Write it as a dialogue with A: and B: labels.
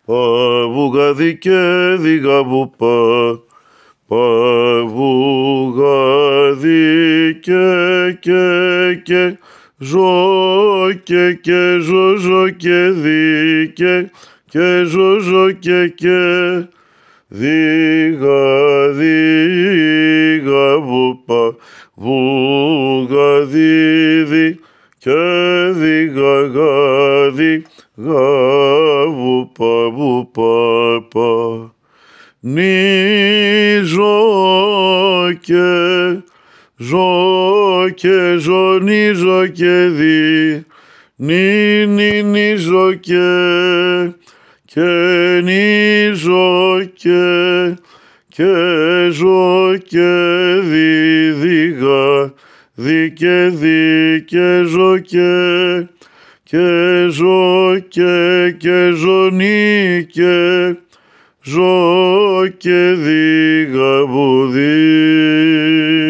A: Παβουγαδί και διγαβουπα, παβουγαδί και, ζω και, ζω και δι και ζω και, δίγα βουπα, βουγαδίδι και δίγα βουπα, βουπα, νι ζω και, ζω και δι, νι ζω και νιζω και ζω και δίγα δι και ζω και ζω και ζω νι και ζω και δίγα βουδί.